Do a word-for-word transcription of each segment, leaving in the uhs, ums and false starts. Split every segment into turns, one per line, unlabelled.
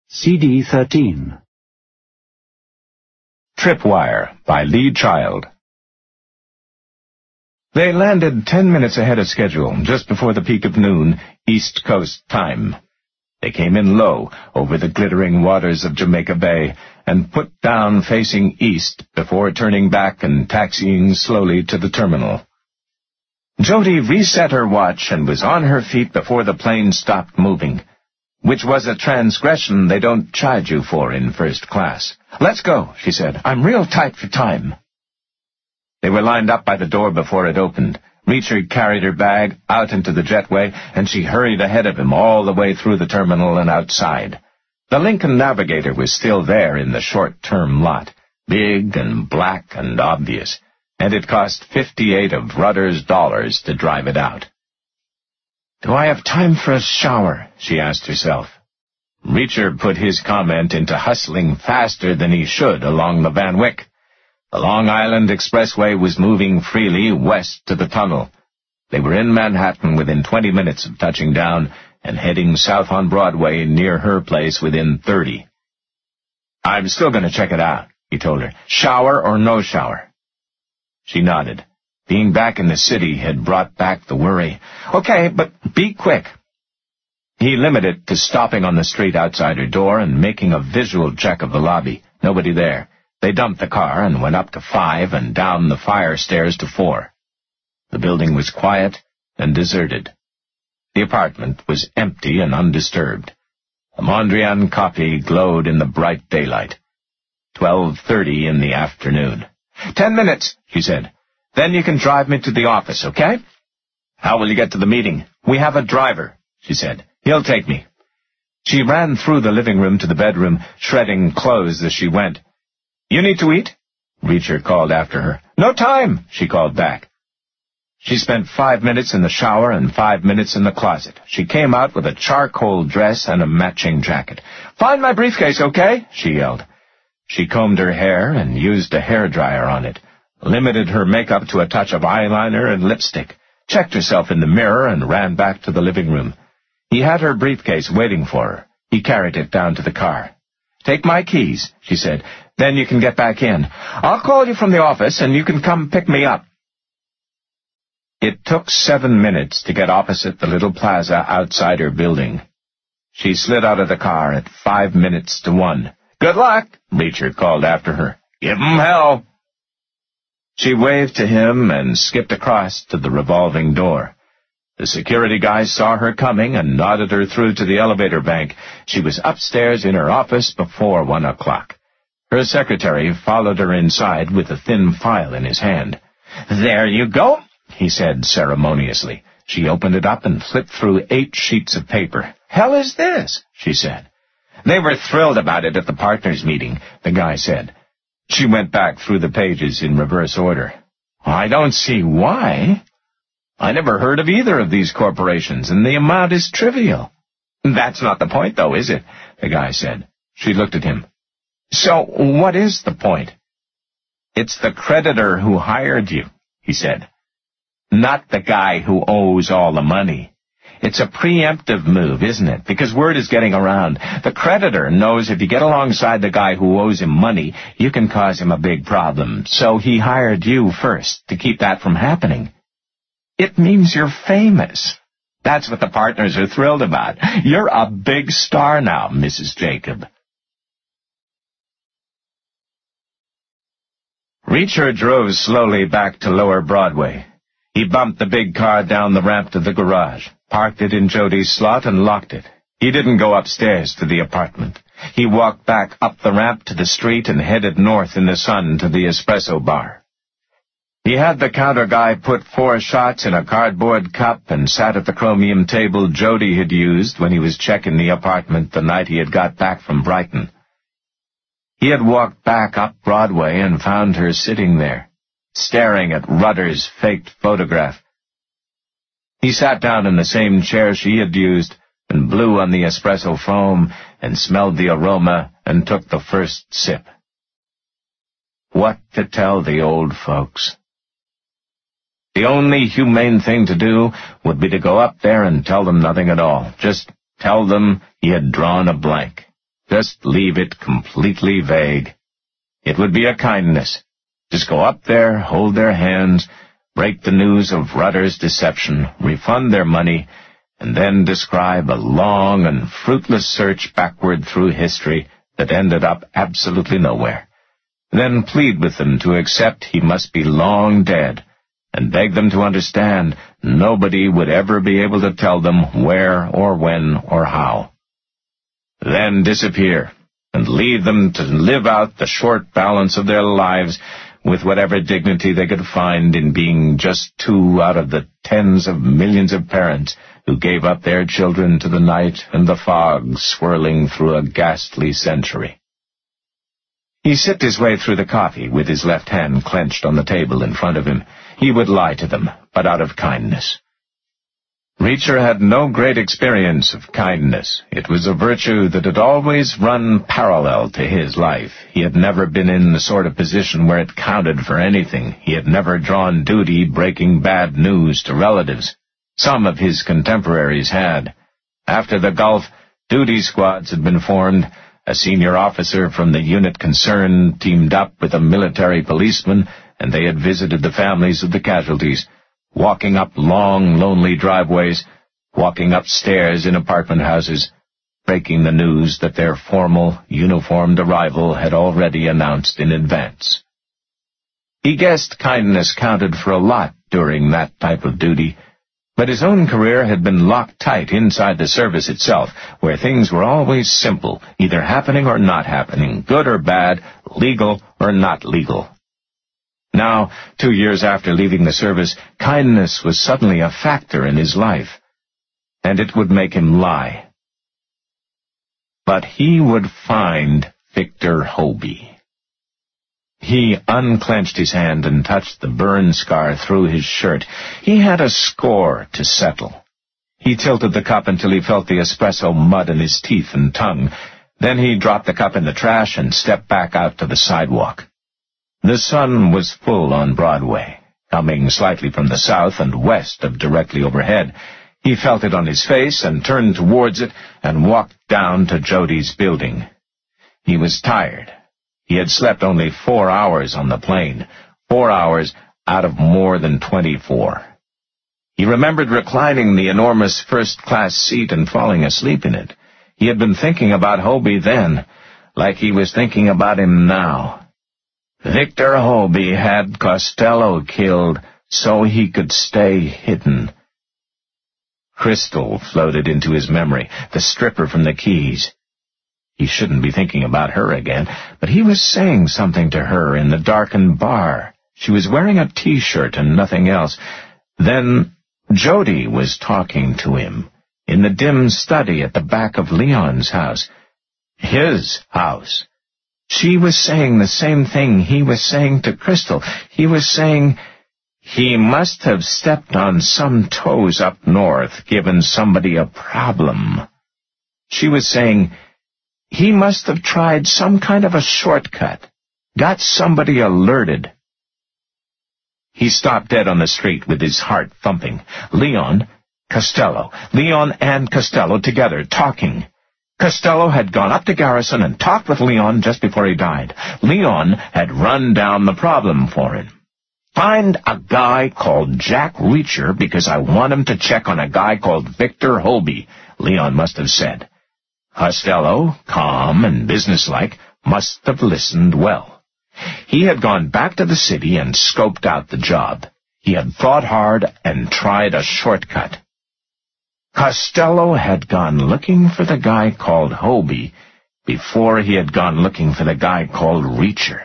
C D thirteen.
Tripwire by Lee Child. They landed ten minutes ahead of schedule, just before the peak of noon, East Coast time. They came in low, over the glittering waters of Jamaica Bay, and put down facing east before turning back and taxiing slowly to the terminal. Jody reset her watch and was on her feet before the plane stopped moving, which was a transgression they don't charge you for in first class. "Let's go," she said. "I'm real tight for time." They were lined up by the door before it opened. Reacher carried her bag out into the jetway, and she hurried ahead of him all the way through the terminal and outside. The Lincoln Navigator was still there in the short-term lot, big and black and obvious, and it cost fifty-eight of Rudder's dollars to drive it out. "Do I have time for a shower?" she asked herself. Reacher put his comment into hustling faster than he should along the Van Wyck. The Long Island Expressway was moving freely west to the tunnel. They were in Manhattan within twenty minutes of touching down and heading south on Broadway near her place within thirty. "I'm still going to check it out," he told her. "Shower or no shower?" She nodded. Being back in the city had brought back the worry. "Okay, but be quick." He limited to stopping on the street outside her door and making a visual check of the lobby. Nobody there. They dumped the car and went up to five and down the fire stairs to four. The building was quiet and deserted. The apartment was empty and undisturbed. A Mondrian copy glowed in the bright daylight. Twelve thirty in the afternoon. Ten minutes, she said. "Then you can drive me to the office, okay?" "How will you get to the meeting?" "We have a driver," she said. "He'll take me." She ran through the living room to the bedroom, shredding clothes as she went. "You need to eat?" Reacher called after her. "No time," she called back. She spent five minutes in the shower and five minutes in the closet. She came out with a charcoal dress and a matching jacket. "Find my briefcase, okay?" she yelled. She combed her hair and used a hairdryer on it, limited her makeup to a touch of eyeliner and lipstick, checked herself in the mirror, and ran back to the living room. He had her briefcase waiting for her. He carried it down to the car. "Take my keys," she said. "Then you can get back in. I'll call you from the office, and you can come pick me up." It took seven minutes to get opposite the little plaza outside her building. She slid out of the car at five minutes to one. "Good luck," Reacher called after her. "Give 'em hell." She waved to him and skipped across to the revolving door. The security guy saw her coming and nodded her through to the elevator bank. She was upstairs in her office before one o'clock. Her secretary followed her inside with a thin file in his hand. "There you go," he said ceremoniously. She opened it up and flipped through eight sheets of paper. "Hell is this?" she said. "They were thrilled about it at the partners' meeting," the guy said. She went back through the pages in reverse order. "I don't see why. I never heard of either of these corporations, and the amount is trivial." "That's not the point, though, is it?" the guy said. She looked at him. "So what is the point?" "It's the creditor who hired you," he said. "Not the guy who owes all the money. It's a preemptive move, isn't it? Because word is getting around. The creditor knows if you get alongside the guy who owes him money, you can cause him a big problem. So he hired you first to keep that from happening. It means you're famous. That's what the partners are thrilled about. You're a big star now, Missus Jacob." Reacher drove slowly back to Lower Broadway. He bumped the big car down the ramp to the garage, parked it in Jody's slot, and locked it. He didn't go upstairs to the apartment. He walked back up the ramp to the street and headed north in the sun to the espresso bar. He had the counter guy put four shots in a cardboard cup and sat at the chromium table Jody had used when he was checking the apartment the night he had got back from Brighton. He had walked back up Broadway and found her sitting there, staring at Rudder's faked photograph. He sat down in the same chair she had used and blew on the espresso foam and smelled the aroma and took the first sip. What to tell the old folks? The only humane thing to do would be to go up there and tell them nothing at all. Just tell them he had drawn a blank. Just leave it completely vague. It would be a kindness. Just go up there, hold their hands, break the news of Rudder's deception, refund their money, and then describe a long and fruitless search backward through history that ended up absolutely nowhere. Then plead with them to accept he must be long dead, and beg them to understand nobody would ever be able to tell them where or when or how. Then disappear, and leave them to live out the short balance of their lives with whatever dignity they could find in being just two out of the tens of millions of parents who gave up their children to the night and the fog swirling through a ghastly century. He sipped his way through the coffee with his left hand clenched on the table in front of him. He would lie to them, but out of kindness. Reacher had no great experience of kindness. It was a virtue that had always run parallel to his life. He had never been in the sort of position where it counted for anything. He had never drawn duty breaking bad news to relatives. Some of his contemporaries had. After the Gulf, duty squads had been formed. A senior officer from the unit concerned teamed up with a military policeman, and they had visited the families of the casualties, walking up long, lonely driveways, walking up stairs in apartment houses, breaking the news that their formal, uniformed arrival had already announced in advance. He guessed kindness counted for a lot during that type of duty, but his own career had been locked tight inside the service itself, where things were always simple, either happening or not happening, good or bad, legal or not legal. Now, two years after leaving the service, kindness was suddenly a factor in his life, and it would make him lie. But he would find Victor Hobey. He unclenched his hand and touched the burn scar through his shirt. He had a score to settle. He tilted the cup until he felt the espresso mud in his teeth and tongue. Then he dropped the cup in the trash and stepped back out to the sidewalk. The sun was full on Broadway, coming slightly from the south and west of directly overhead. He felt it on his face and turned towards it and walked down to Jody's building. He was tired. He had slept only four hours on the plane, four hours out of more than twenty-four. He remembered reclining the enormous first-class seat and falling asleep in it. He had been thinking about Hobey then, like he was thinking about him now. Victor Hobey had Costello killed so he could stay hidden. Crystal floated into his memory, the stripper from the Keys. He shouldn't be thinking about her again, but he was saying something to her in the darkened bar. She was wearing a T-shirt and nothing else. Then Jody was talking to him in the dim study at the back of Leon's house. His house. She was saying the same thing he was saying to Crystal. He was saying he must have stepped on some toes up north, given somebody a problem. She was saying he must have tried some kind of a shortcut, got somebody alerted. He stopped dead on the street with his heart thumping. Leon, Costello, Leon and Costello together, talking. Costello had gone up to Garrison and talked with Leon just before he died. Leon had run down the problem for him. Find a guy called Jack Reacher because I want him to check on a guy called Victor Hobey, Leon must have said. Costello, calm and businesslike, must have listened well. He had gone back to the city and scoped out the job. He had thought hard and tried a shortcut. Costello had gone looking for the guy called Hobey before he had gone looking for the guy called Reacher.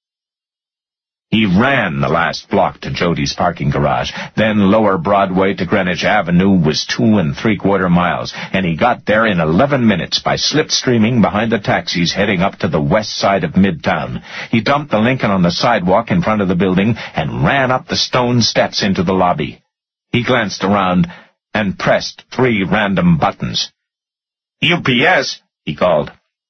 He ran the last block to Jody's parking garage. Then lower Broadway to Greenwich Avenue was two and three-quarter miles, and he got there in eleven minutes by slipstreaming behind the taxis heading up to the west side of Midtown. He dumped the Lincoln on the sidewalk in front of the building and ran up the stone steps into the lobby. He glanced around and pressed three random buttons. U P S, he called.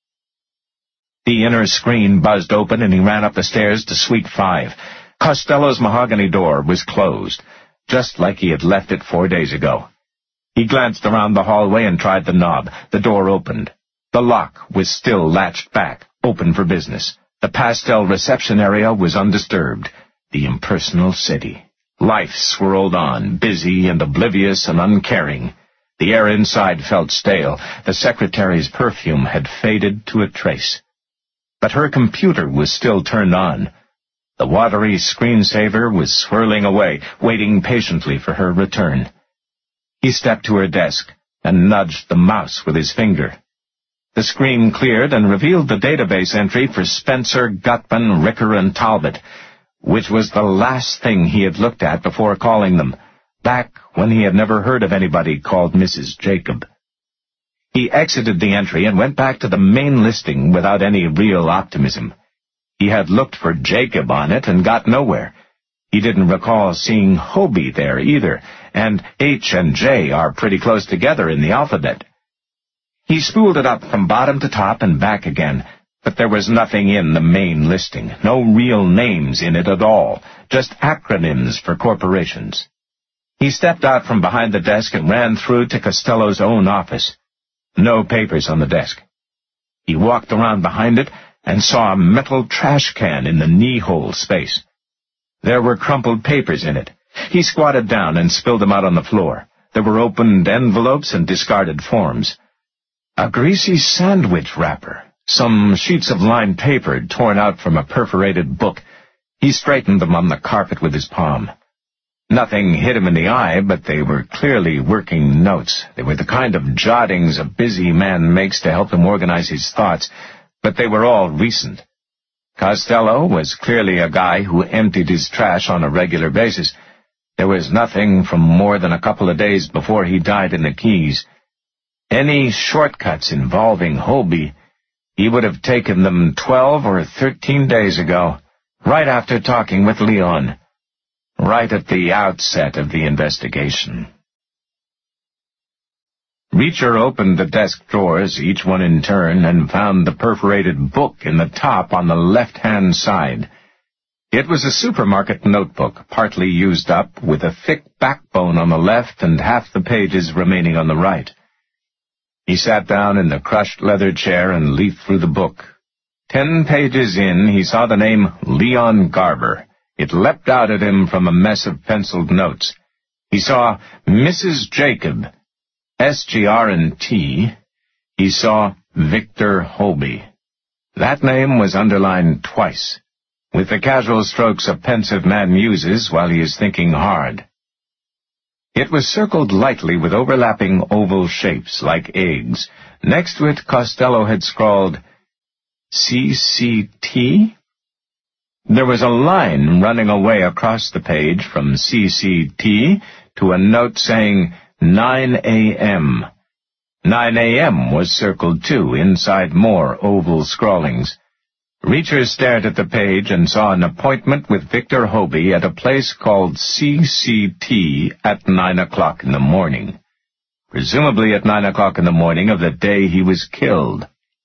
The inner screen buzzed open, and he ran up the stairs to Suite five. Costello's mahogany door was closed, just like he had left it four days ago. He glanced around the hallway and tried the knob. The door opened. The lock was still latched back, open for business. The pastel reception area was undisturbed. The impersonal city. Life swirled on, busy and oblivious and uncaring. The air inside felt stale. The secretary's perfume had faded to a trace. But her computer was still turned on. The watery screensaver was swirling away, waiting patiently for her return. He stepped to her desk and nudged the mouse with his finger. The screen cleared and revealed the database entry for Spencer, Gutman, Ricker, and Talbot, which was the last thing he had looked at before calling them, back when he had never heard of anybody called Missus Jacob. He exited the entry and went back to the main listing without any real optimism. He had looked for Jacob on it and got nowhere. He didn't recall seeing Hobie there either, and H and J are pretty close together in the alphabet. He spooled it up from bottom to top and back again, but there was nothing in the main listing, no real names in it at all, just acronyms for corporations. He stepped out from behind the desk and ran through to Costello's own office. No papers on the desk. He walked around behind it and saw a metal trash can in the knee-hole space. There were crumpled papers in it. He squatted down and spilled them out on the floor. There were opened envelopes and discarded forms. A greasy sandwich wrapper. Some sheets of lined paper torn out from a perforated book. He straightened them on the carpet with his palm. Nothing hit him in the eye, but they were clearly working notes. They were the kind of jottings a busy man makes to help him organize his thoughts, but they were all recent. Costello was clearly a guy who emptied his trash on a regular basis. There was nothing from more than a couple of days before he died in the Keys. Any shortcuts involving Hobie, he would have taken them twelve or thirteen days ago, right after talking with Leon, right at the outset of the investigation. Reacher opened the desk drawers, each one in turn, and found the perforated book in the top on the left-hand side. It was a supermarket notebook, partly used up, with a thick backbone on the left and half the pages remaining on the right. He sat down in the crushed leather chair and leafed through the book. Ten pages in, he saw the name Leon Garber. It leapt out at him from a mess of penciled notes. He saw Missus Jacob, S G R and T. He saw Victor Hobie. That name was underlined twice, with the casual strokes a pensive man uses while he is thinking hard. It was circled lightly with overlapping oval shapes like eggs. Next to it, Costello had scrawled C C T. There was a line running away across the page from C C T to a note saying nine A M nine A M was circled too, inside more oval scrawlings. Reacher stared at the page and saw an appointment with Victor Hobie at a place called C C T at nine o'clock in the morning. Presumably at nine o'clock in the morning of the day he was killed.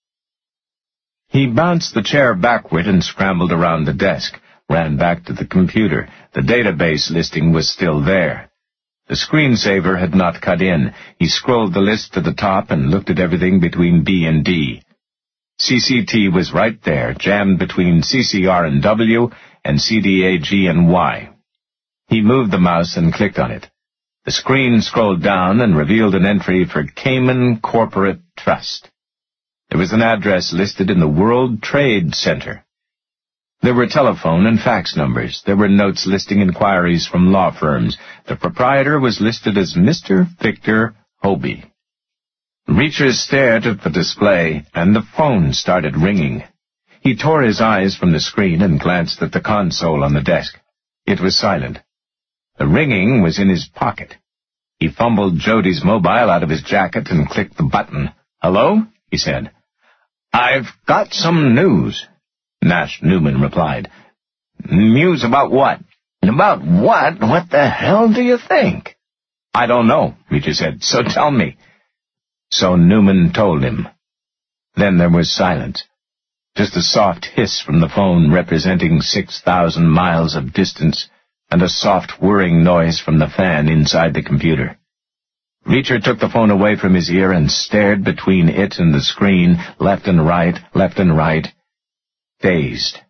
He bounced the chair backward and scrambled around the desk, ran back to the computer. The database listing was still there. The screensaver had not cut in. He scrolled the list to the top and looked at everything between B and D. C C T was right there, jammed between C C R and W and C D A G and Y. He moved the mouse and clicked on it. The screen scrolled down and revealed an entry for Cayman Corporate Trust. There was an address listed in the World Trade Center. There were telephone and fax numbers. There were notes listing inquiries from law firms. The proprietor was listed as Mister Victor Hobie. Reacher stared at the display, and the phone started ringing. He tore his eyes from the screen and glanced at the console on the desk. It was silent. The ringing was in his pocket. He fumbled Jody's mobile out of his jacket and clicked the button. "Hello?" he said. "I've got some news," Nash Newman replied. "News about what?" "About what? What the hell do you think?" "I don't know," Reacher said, "so tell me." So Newman told him. Then there was silence. Just a soft hiss from the phone representing six thousand miles of distance, and a soft whirring noise from the fan inside the computer. Reacher took the phone away from his ear and stared between it and the screen, left and right, left and right, dazed.